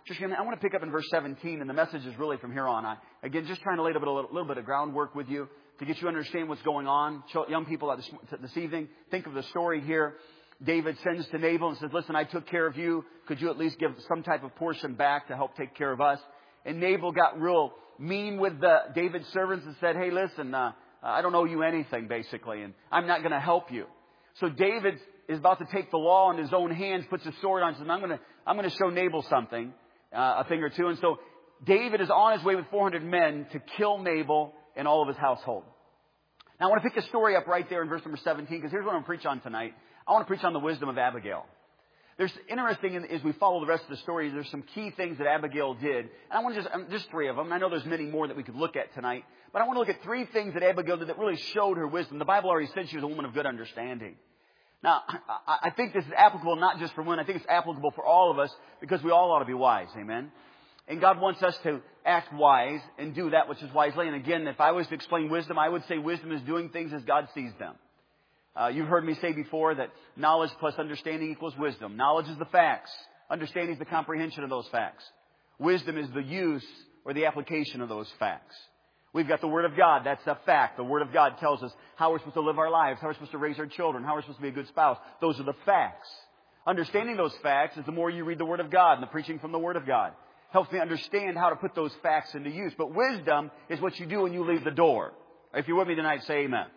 Just, I want to pick up in verse 17, and the message is really from here on. Again, just trying to lay a little bit of groundwork with you to get you to understand what's going on. Young people this evening, think of the story here. David sends to Nabal and says, listen, I took care of you. Could you at least give some type of portion back to help take care of us? And Nabal got real mean with David's servants and said, hey, listen, I don't owe you anything, basically, and I'm not going to help you. So David is about to take the law in his own hands, puts his sword on, and says, I'm going to show Nabal something. A thing or two. And so David is on his way with 400 men to kill Nabal and all of his household. Now I want to pick the story up right there in verse number 17, because here's what I'm going to preach on tonight. I want to preach on the wisdom of Abigail. There's interesting as we follow the rest of the story, there's some key things that Abigail did. And I want to just three of them. I know there's many more that we could look at tonight, but I want to look at three things that Abigail did that really showed her wisdom. The Bible already said she was a woman of good understanding. Now, I think this is applicable not just for women. I think it's applicable for all of us, because we all ought to be wise. Amen? And God wants us to act wise and do that which is wisely. And again, if I was to explain wisdom, I would say wisdom is doing things as God sees them. You've heard me say before that knowledge plus understanding equals wisdom. Knowledge is the facts. Understanding is the comprehension of those facts. Wisdom is the use or the application of those facts. We've got the Word of God. That's a fact. The Word of God tells us how we're supposed to live our lives, how we're supposed to raise our children, how we're supposed to be a good spouse. Those are the facts. Understanding those facts is the more you read the Word of God and the preaching from the Word of God. Helps me understand how to put those facts into use. But wisdom is what you do when you leave the door. If you're with me tonight, say amen.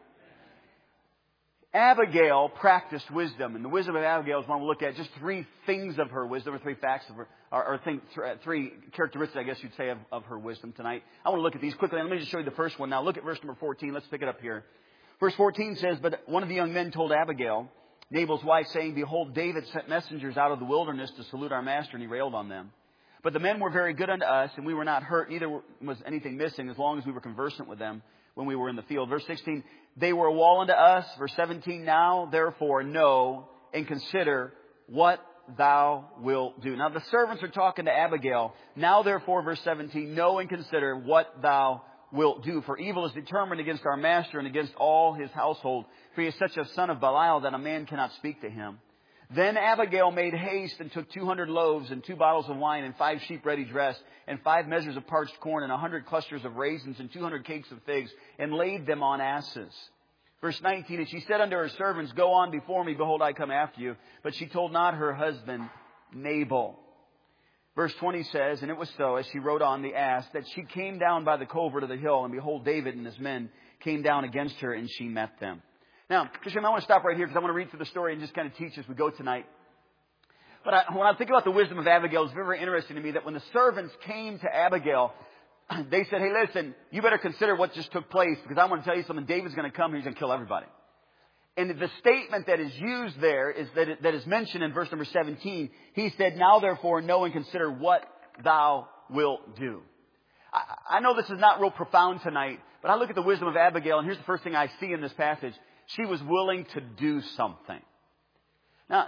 Abigail practiced wisdom, and the wisdom of Abigail is what I want to look at. Just three things of her wisdom, or three facts of her, three characteristics, I guess you'd say, of her wisdom tonight. I want to look at these quickly. Let me just show you the first one. Now look at verse number 14. Let's pick it up here. Verse 14 says, but one of the young men told Abigail, Nabal's wife, saying, behold, David sent messengers out of the wilderness to salute our master, and he railed on them. But the men were very good unto us, and we were not hurt, neither was anything missing, as long as we were conversant with them when we were in the field. Verse 16, they were a wall unto us. Verse 17, now therefore know and consider what thou wilt do. Now the servants are talking to Abigail. Now therefore, verse 17, know and consider what thou wilt do. For evil is determined against our master and against all his household. For he is such a son of Belial that a man cannot speak to him. Then Abigail made haste and took 200 loaves and 2 bottles of wine and 5 sheep ready dressed and 5 measures of parched corn and 100 clusters of raisins and 200 cakes of figs and laid them on asses. Verse 19, and she said unto her servants, go on before me, behold, I come after you. But she told not her husband Nabal. Verse 20 says, and it was so, as she rode on the ass, that she came down by the covert of the hill, and behold, David and his men came down against her, and she met them. Now, I want to stop right here because I want to read through the story and just kind of teach as we go tonight. But when I think about the wisdom of Abigail, it's very, very interesting to me that when the servants came to Abigail, they said, hey, listen, you better consider what just took place, because I want to tell you something. David's going to come and he's going to kill everybody. And the statement that is used there is that is mentioned in verse number 17. He said, now therefore know and consider what thou wilt do. I know this is not real profound tonight, but I look at the wisdom of Abigail, and here's the first thing I see in this passage. She was willing to do something. Now,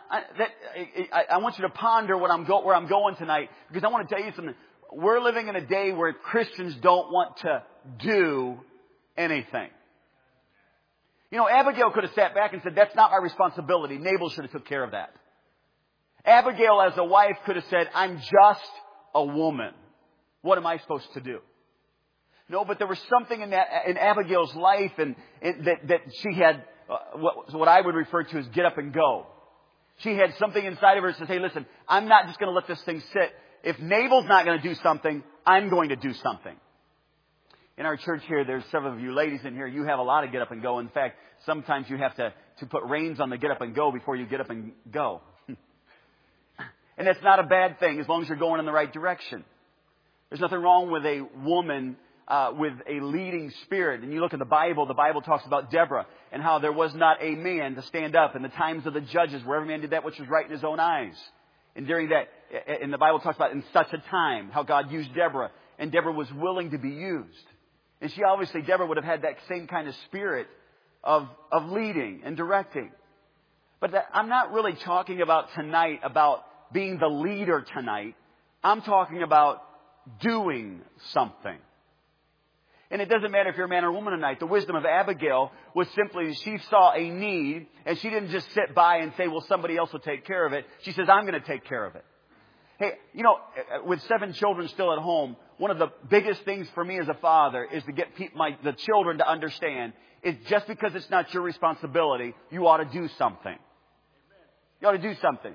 I want you to ponder where I'm going tonight, because I want to tell you something. We're living in a day where Christians don't want to do anything. You know, Abigail could have sat back and said, that's not my responsibility. Nabal should have took care of that. Abigail, as a wife, could have said, I'm just a woman. What am I supposed to do? No, but there was something in Abigail's life and that she had what I would refer to as get up and go. She had something inside of her that says, hey, listen, I'm not just going to let this thing sit. If Nabal's not going to do something, I'm going to do something. In our church here, there's several of you ladies in here. You have a lot of get up and go. In fact, sometimes you have to put reins on the get up and go before you get up and go. And that's not a bad thing as long as you're going in the right direction. There's nothing wrong with a woman with a leading spirit. And you look at the Bible talks about Deborah and how there was not a man to stand up in the times of the judges where every man did that which was right in his own eyes. And during that, and the Bible talks about in such a time how God used Deborah, and Deborah was willing to be used. And Deborah would have had that same kind of spirit of leading and directing. But I'm not really talking about tonight about being the leader tonight. I'm talking about doing something. And it doesn't matter if you're a man or a woman tonight. The wisdom of Abigail was simply she saw a need and she didn't just sit by and say, well, somebody else will take care of it. She says, I'm going to take care of it. Hey, with 7 children still at home, one of the biggest things for me as a father is to get the children to understand is just because it's not your responsibility, you ought to do something. You ought to do something.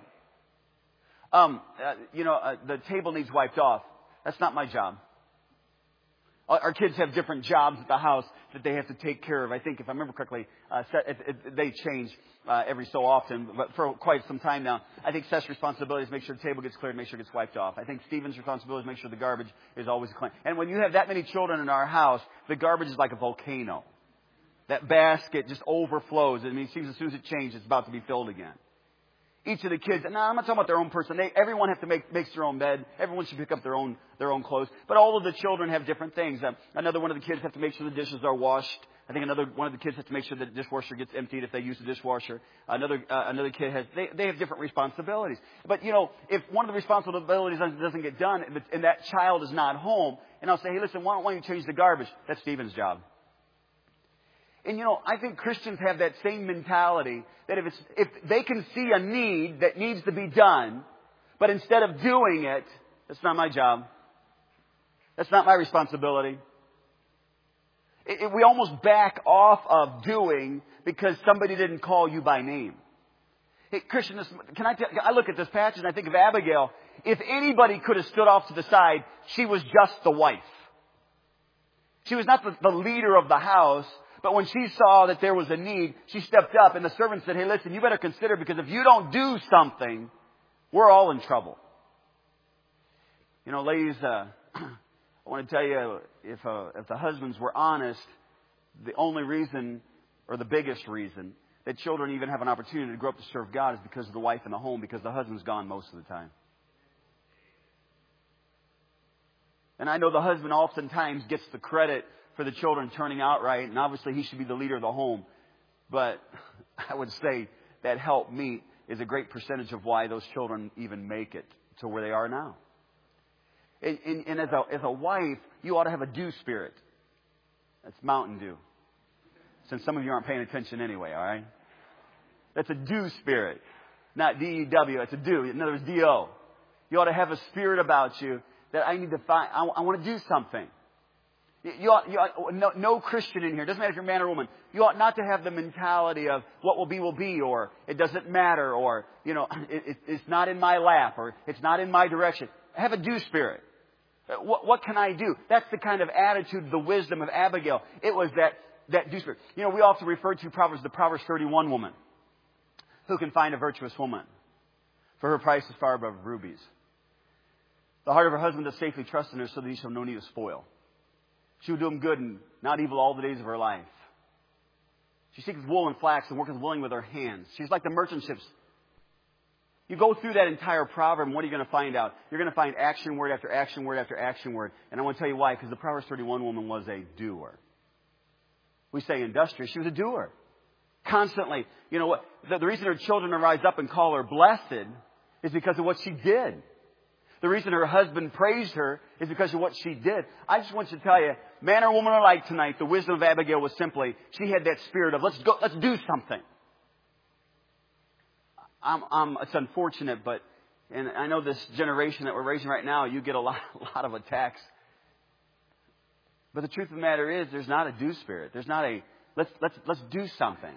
The table needs wiped off. That's not my job. Our kids have different jobs at the house that they have to take care of. I think, if I remember correctly, they change every so often, but for quite some time now. I think Seth's responsibility is make sure the table gets cleared, make sure it gets wiped off. I think Stephen's responsibility is make sure the garbage is always clean. And when you have that many children in our house, the garbage is like a volcano. That basket just overflows. I mean, it seems as soon as it changes, it's about to be filled again. Each of the kids, and I'm not talking about their own person. Everyone has to makes their own bed. Everyone should pick up their own clothes. But all of the children have different things. Another one of the kids have to make sure the dishes are washed. I think another one of the kids has to make sure the dishwasher gets emptied if they use the dishwasher. Another kid has, they have different responsibilities. But if one of the responsibilities doesn't get done and that child is not home, and I'll say, hey, listen, why don't you change the garbage? That's Stephen's job. And I think Christians have that same mentality that if they can see a need that needs to be done, but instead of doing it, that's not my job. That's not my responsibility. We almost back off of doing because somebody didn't call you by name. Hey, Christian, I look at this passage and I think of Abigail. If anybody could have stood off to the side, she was just the wife. She was not the leader of the house. But when she saw that there was a need, she stepped up and the servant said, hey, listen, you better consider because if you don't do something, we're all in trouble. Ladies, I want to tell you, if the husbands were honest, the only reason or the biggest reason that children even have an opportunity to grow up to serve God is because of the wife in the home, because the husband's gone most of the time. And I know the husband oftentimes gets the credit for the children turning out right, and obviously he should be the leader of the home. But I would say that help meet is a great percentage of why those children even make it to where they are now. And as a wife, you ought to have a do spirit. That's Mountain Dew. Since some of you aren't paying attention anyway, all right? That's a do spirit. Not D-E-W, it's a do. In other words, D-O. You ought to have a spirit about you that I need to find. I want to do something. No Christian in here, doesn't matter if you're a man or woman, you ought not to have the mentality of what will be, or it doesn't matter, or, it's not in my lap, or it's not in my direction. Have a do spirit. What can I do? That's the kind of attitude, the wisdom of Abigail. It was that do spirit. We often refer to the Proverbs 31 woman. Who can find a virtuous woman? For her price is far above rubies. The heart of her husband does safely trust in her, so that he shall have no need of spoil. She would do him good and not evil all the days of her life. She seeks wool and flax and worketh willing with her hands. She's like the merchant ships. You go through that entire proverb, and what are you going to find out? You're going to find action word after action word after action word. And I want to tell you why, because the Proverbs 31 woman was a doer. We say industrious. She was a doer. Constantly. You know what? The reason her children rise up and call her blessed is because of what she did. The reason her husband praised her is because of what she did. I just want you to tell you, man or woman alike tonight, the wisdom of Abigail was simply, she had that spirit of, let's do something. It's unfortunate, and I know this generation that we're raising right now, you get a lot of attacks. But the truth of the matter is, there's not a do spirit. There's not a, let's do something.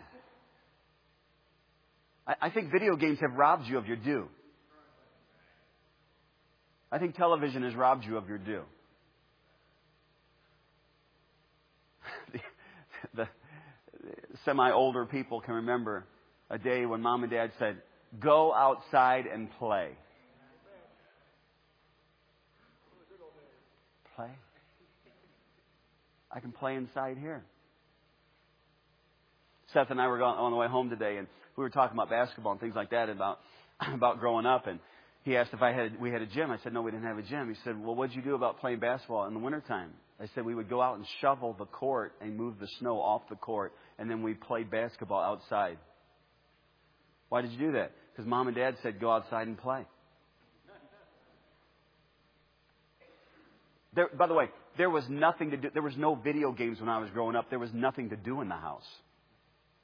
I think video games have robbed you of your due. I think television has robbed you of your due. The semi-older people can remember a day when Mom and Dad said, go outside and play. Play? I can play inside here. Seth and I were on the way home today, and we were talking about basketball and things like that, about growing up, and he asked if we had a gym. I said, no, we didn't have a gym. He said, well, what'd you do about playing basketball in the wintertime? I said, we would go out and shovel the court and move the snow off the court, and then we played basketball outside. Why did you do that? Because Mom and Dad said, go outside and play. By the way, there was nothing to do. There was no video games when I was growing up. There was nothing to do in the house.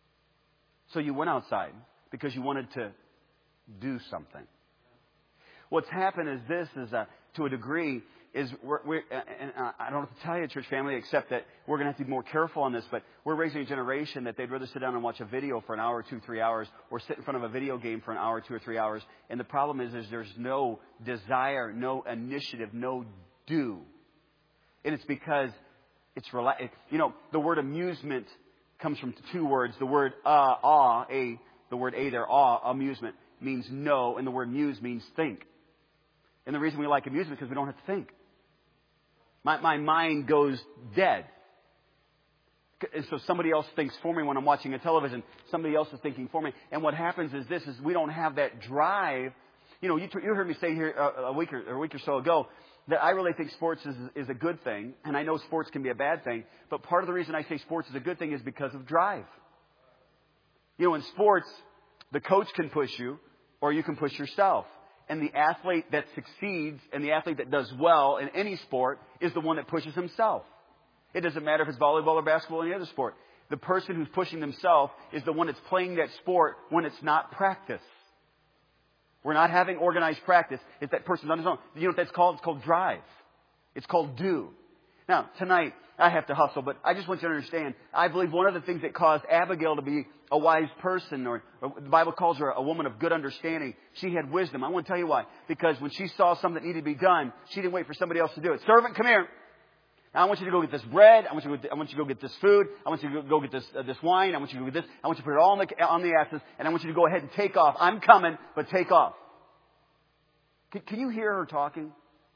So you went outside because you wanted to do something. what's happened is this, to a degree, is and I don't have to tell you, church family, except that we're going to have to be more careful on this, but we're raising a generation that they'd rather sit down and watch a video for an hour, 2, 3 hours, or sit in front of a video game for an hour, 2 or 3 hours. And the problem is there's no desire, no initiative, no do. And it's because it's the word amusement comes from 2 words. The word the word there, amusement, means no, and the word muse means think. And the reason we like amusement is because we don't have to think. My mind goes dead. And so somebody else thinks for me when I'm watching a television. Somebody else is thinking for me. And what happens is this, is we don't have that drive. You heard me say here a week or so ago that I really think sports is a good thing. And I know sports can be a bad thing. But part of the reason I say sports is a good thing is because of drive. In sports, the coach can push you or you can push yourself. And the athlete that succeeds and the athlete that does well in any sport is the one that pushes himself. It doesn't matter if it's volleyball or basketball or any other sport. The person who's pushing themselves is the one that's playing that sport when it's not practice. We're not having organized practice. It's that person on his own. You know what that's called? It's called drive. It's called do. Now, tonight, I have to hustle, but I just want you to understand, I believe one of the things that caused Abigail to be a wise person, or the Bible calls her a woman of good understanding, she had wisdom. I want to tell you why. Because when she saw something that needed to be done, she didn't wait for somebody else to do it. Servant, come here. Now, I want you to go get this bread. I want you to go get this food. I want you to go get this wine. I want you to go get this. I want you to put it all on the asses, and I want you to go ahead and take off. I'm coming, but take off. Can you hear her talking?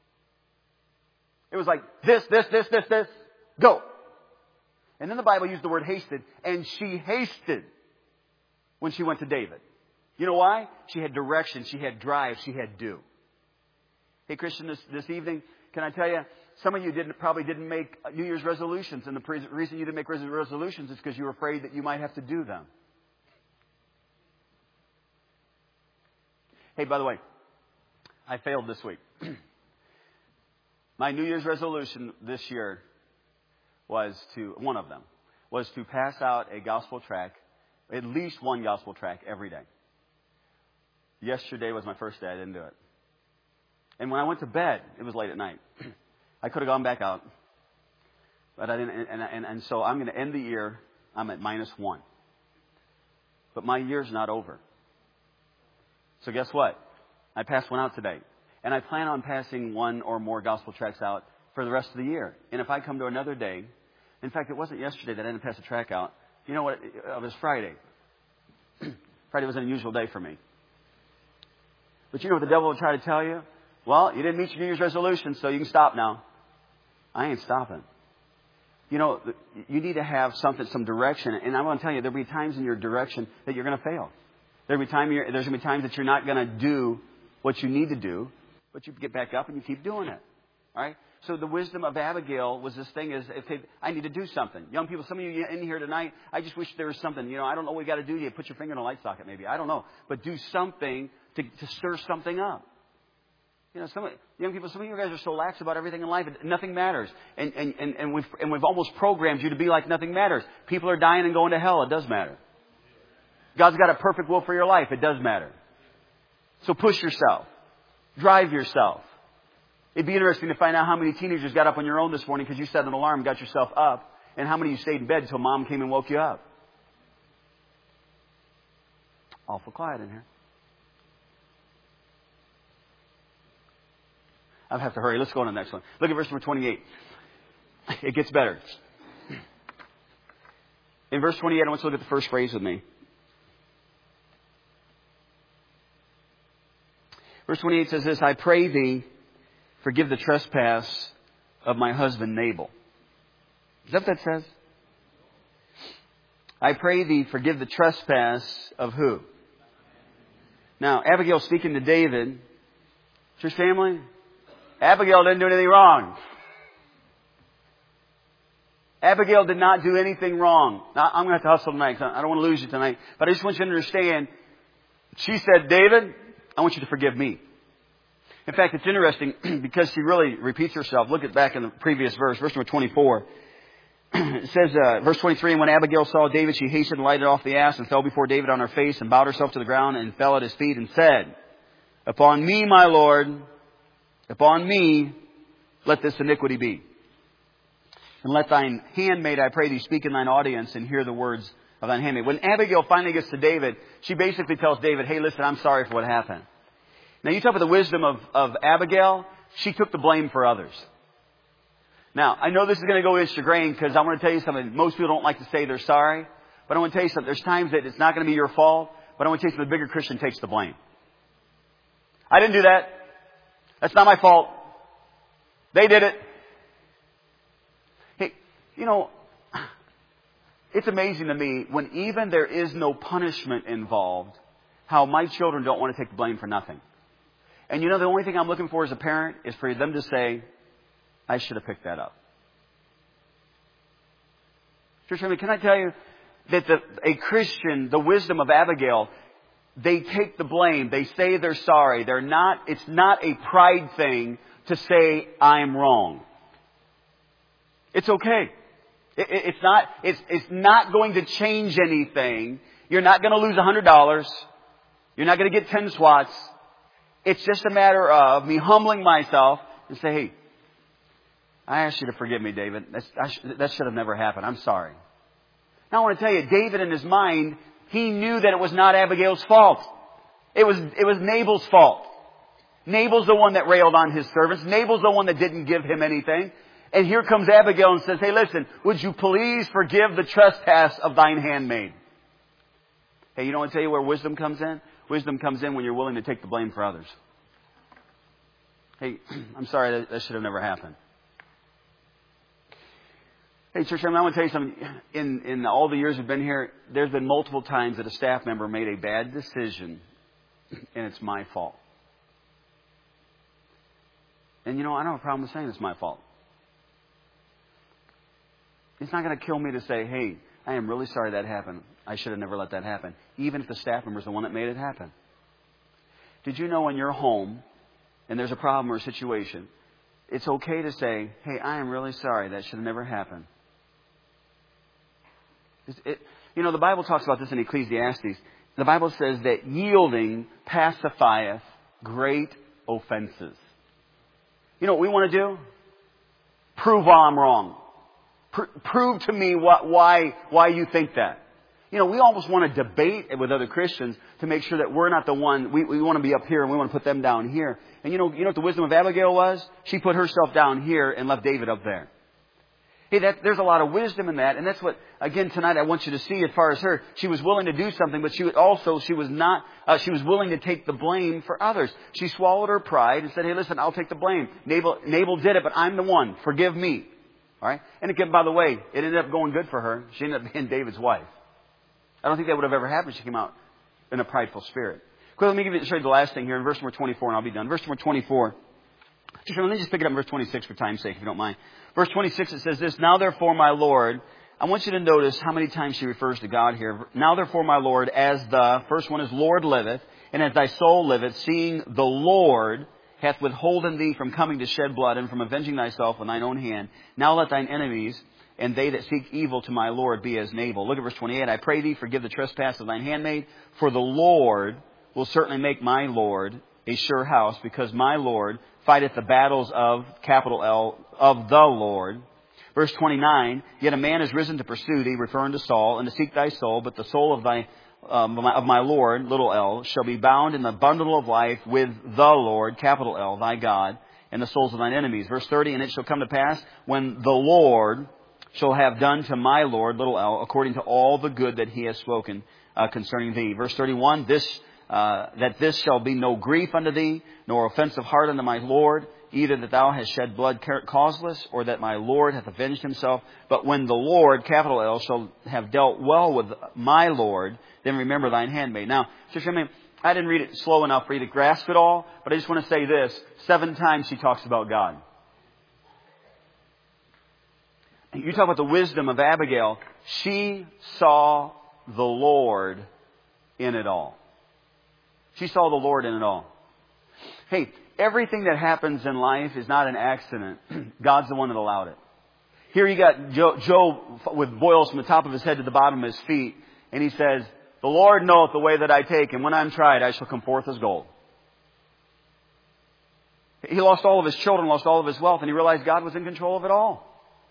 It was like, this, go. And then the Bible used the word hasted, and she hasted when she went to David. You know why? She had direction, she had drive, she had do. Hey, Christian, this evening, can I tell you, some of you probably didn't make New Year's resolutions, and the reason you didn't make resolutions is because you were afraid that you might have to do them. Hey, by the way, I failed this week. My New Year's resolution this year one of them was to pass out a gospel tract, at least one gospel tract every day. Yesterday was my first day. I didn't do it. And when I went to bed, it was late at night. I could have gone back out, but I didn't. And so I'm going to end the year. I'm at -1. But my year's not over. So guess what? I passed one out today. And I plan on passing one or more gospel tracts out for the rest of the year. And if I come to another day, in fact, it wasn't yesterday that I didn't pass a tract out. You know what? It was Friday. Friday was an unusual day for me. But you know what the devil will try to tell you? Well, you didn't meet your New Year's resolution, so you can stop now. I ain't stopping. You need to have some direction. And I want to tell you, there'll be times in your direction that you're going to fail. There's going to be times that you're not going to do what you need to do. But you get back up and you keep doing it. All right? So the wisdom of Abigail was this thing is, I need to do something. Young people, some of you in here tonight, I just wish there was something. I don't know what you got to do. You put your finger in a light socket maybe. I don't know. But do something to stir something up. Some young people, some of you guys are so lax about everything in life. Nothing matters. And we've almost programmed you to be like nothing matters. People are dying and going to hell. It does matter. God's got a perfect will for your life. It does matter. So push yourself. Drive yourself. It'd be interesting to find out how many teenagers got up on your own this morning because you set an alarm and got yourself up, and how many of you stayed in bed until Mom came and woke you up. Awful quiet in here. I'll have to hurry. Let's go on to the next one. Look at verse number 28. It gets better. In verse 28, I want you to look at the first phrase with me. Verse 28 says this, I pray thee, forgive the trespass of my husband Nabal. Is that what that says? I pray thee, forgive the trespass of who? Now, Abigail speaking to David. Church family, Abigail didn't do anything wrong. Abigail did not do anything wrong. Now, I'm going to have to hustle tonight because I don't want to lose you tonight. But I just want you to understand, she said, David, I want you to forgive me. In fact, it's interesting because she really repeats herself. Look at back in the previous verse number 24. It says, verse 23, and when Abigail saw David, she hastened and lighted off the ass and fell before David on her face and bowed herself to the ground and fell at his feet and said, Upon me, my Lord, upon me, let this iniquity be. And let thine handmaid, I pray thee, speak in thine audience and hear the words of thine handmaid. When Abigail finally gets to David, she basically tells David, hey, listen, I'm sorry for what happened. Now, you talk about the wisdom of Abigail. She took the blame for others. Now, I know this is going to go against your grain because I want to tell you something. Most people don't like to say they're sorry. But I want to tell you something. There's times that it's not going to be your fault. But I want to tell you something. The bigger Christian takes the blame. I didn't do that. That's not my fault. They did it. Hey, you know, it's amazing to me when even there is no punishment involved, how my children don't want to take the blame for nothing. And you know, the only thing I'm looking for as a parent is for them to say, I should have picked that up. Church family, can I tell you that a Christian, the wisdom of Abigail, they take the blame. They say they're sorry. It's not a pride thing to say, I'm wrong. It's okay. It's not going to change anything. You're not going to lose $100. You're not going to get 10 swats. It's just a matter of me humbling myself and say, hey, I ask you to forgive me, David. That should have never happened. I'm sorry. Now I want to tell you, David in his mind, he knew that it was not Abigail's fault. It was Nabal's fault. Nabal's the one that railed on his servants. Nabal's the one that didn't give him anything. And here comes Abigail and says, hey, listen, would you please forgive the trespass of thine handmaid? Hey, you know what I tell you where wisdom comes in? Wisdom comes in when you're willing to take the blame for others. Hey, I'm sorry, that should have never happened. Hey, church, I want to tell you something. In all the years we've been here, there's been multiple times that a staff member made a bad decision, and it's my fault. And you know, I don't have a problem with saying it's my fault. It's not going to kill me to say, hey, I am really sorry that happened. I should have never let that happen. Even if the staff member is the one that made it happen. Did you know when you're home and there's a problem or a situation, it's okay to say, hey, I am really sorry. That should have never happened. You know, the Bible talks about this in Ecclesiastes. The Bible says that yielding pacifieth great offenses. You know what we want to do? Prove why I'm wrong. Prove to me why you think that. You know, we almost want to debate with other Christians to make sure that we're not the one. We want to be up here and we want to put them down here. And you know what the wisdom of Abigail was? She put herself down here and left David up there. Hey, there's a lot of wisdom in that. And that's what, again, tonight I want you to see as far as her. She was willing to do something, but she was willing to take the blame for others. She swallowed her pride and said, hey, listen, I'll take the blame. Nabal did it, but I'm the one. Forgive me. All right? And again, by the way, it ended up going good for her. She ended up being David's wife. I don't think that would have ever happened if she came out in a prideful spirit. Let me show you the last thing here in verse number 24, and I'll be done. Verse number 24. Let me just pick it up in verse 26 for time's sake, if you don't mind. Verse 26, it says this, now therefore, my Lord, I want you to notice how many times she refers to God here. Now therefore, my Lord, as the, first one is Lord liveth, and as thy soul liveth, seeing the Lord hath withholden thee from coming to shed blood and from avenging thyself with thine own hand. Now let thine enemies and they that seek evil to my Lord be as Nabal. Look at verse 28. I pray thee, forgive the trespass of thine handmaid, for the Lord will certainly make my Lord a sure house, because my Lord fighteth the battles of, capital L, of the Lord. Verse 29, yet a man is risen to pursue thee, referring to Saul, and to seek thy soul, but the soul of thy of my Lord, little l, shall be bound in the bundle of life with the Lord, capital L, thy God, and the souls of thine enemies. Verse 30, and it shall come to pass when the Lord shall have done to my Lord, little l, according to all the good that he has spoken concerning thee. Verse 31, that this shall be no grief unto thee, nor offensive heart unto my Lord, either that thou hast shed blood causeless, or that my Lord hath avenged himself. But when the Lord, capital L, shall have dealt well with my Lord, then remember thine handmaid. Now, I didn't read it slow enough for you to grasp it all, but I just want to say this. 7 times she talks about God. You talk about the wisdom of Abigail. She saw the Lord in it all. She saw the Lord in it all. Hey, everything that happens in life is not an accident. God's the one that allowed it. Here you got Job with boils from the top of his head to the bottom of his feet. And he says, the Lord knoweth the way that I take, and when I'm tried, I shall come forth as gold. He lost all of his children, lost all of his wealth, and he realized God was in control of it all.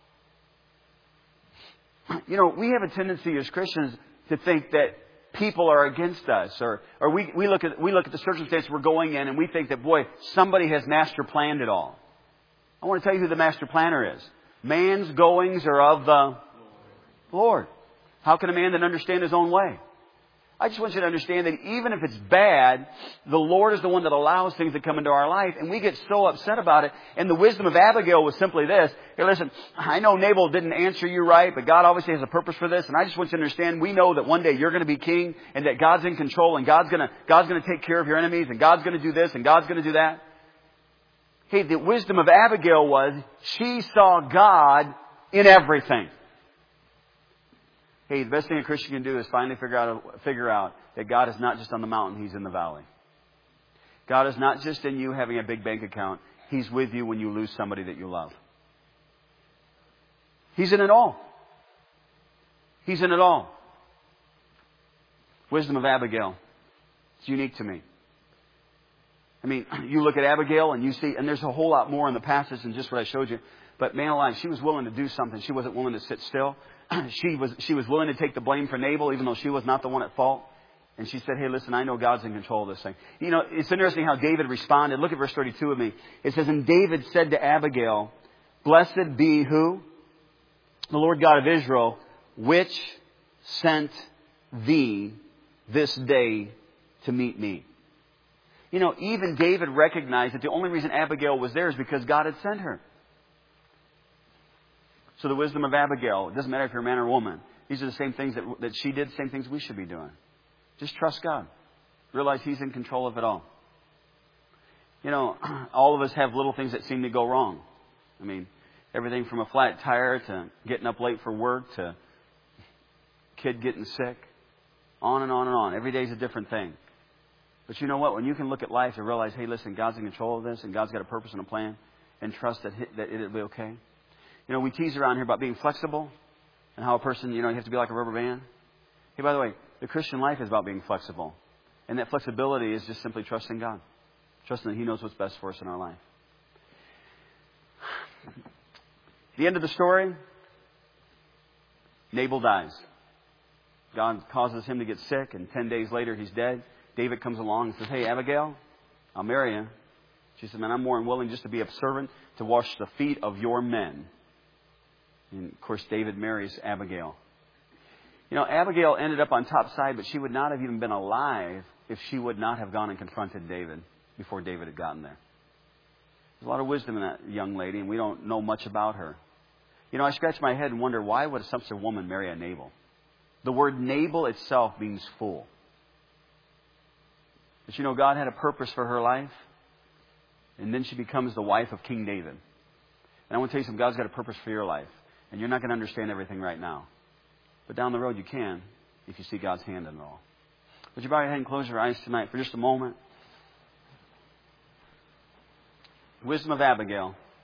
You know, we have a tendency as Christians to think that people are against us, or we look at the circumstances we're going in and we think that, boy, somebody has master planned it all. I want to tell you who the master planner is. Man's goings are of the Lord. How can a man then understand his own way? I just want you to understand that even if it's bad, the Lord is the one that allows things to come into our life, and we get so upset about it. And the wisdom of Abigail was simply this. Here, listen, I know Nabal didn't answer you right, but God obviously has a purpose for this, and I just want you to understand, we know that one day you're going to be king, and that God's in control, and God's going to take care of your enemies, and God's going to do this, and God's going to do that. Hey, the wisdom of Abigail was, she saw God in everything. Hey, the best thing a Christian can do is finally figure out that God is not just on the mountain, He's in the valley. God is not just in you having a big bank account. He's with you when you lose somebody that you love. He's in it all. He's in it all. Wisdom of Abigail. It's unique to me. I mean, you look at Abigail and you see, and there's a whole lot more in the passage than just what I showed you. But man alive, she was willing to do something. She wasn't willing to sit still. She was willing to take the blame for Nabal, even though she was not the one at fault. And she said, hey, listen, I know God's in control of this thing. You know, it's interesting how David responded. Look at verse 32 with me. It says, and David said to Abigail, blessed be who? The Lord God of Israel, which sent thee this day to meet me. You know, even David recognized that the only reason Abigail was there is because God had sent her. So the wisdom of Abigail, it doesn't matter if you're a man or a woman. These are the same things that she did, same things we should be doing. Just trust God. Realize He's in control of it all. You know, all of us have little things that seem to go wrong. I mean, everything from a flat tire to getting up late for work to kid getting sick. On and on and on. Every day is a different thing. But you know what? When you can look at life and realize, hey, listen, God's in control of this and God's got a purpose and a plan, and trust that it'll be okay. You know, we tease around here about being flexible and how a person, you know, you have to be like a rubber band. Hey, by the way, the Christian life is about being flexible. And that flexibility is just simply trusting God. Trusting that He knows what's best for us in our life. The end of the story, Nabal dies. God causes him to get sick, and 10 days later he's dead. David comes along and says, hey, Abigail, I'll marry you. She said, man, I'm more than willing just to be a servant to wash the feet of your men. And, of course, David marries Abigail. You know, Abigail ended up on top side, but she would not have even been alive if she would not have gone and confronted David before David had gotten there. There's a lot of wisdom in that young lady, and we don't know much about her. You know, I scratch my head and wonder, why would such a woman marry a Nabal? The word Nabal itself means fool. But you know, God had a purpose for her life, and then she becomes the wife of King David. And I want to tell you something, God's got a purpose for your life. And you're not going to understand everything right now. But down the road you can, if you see God's hand in it all. Would you bow your head and close your eyes tonight for just a moment? Wisdom of Abigail.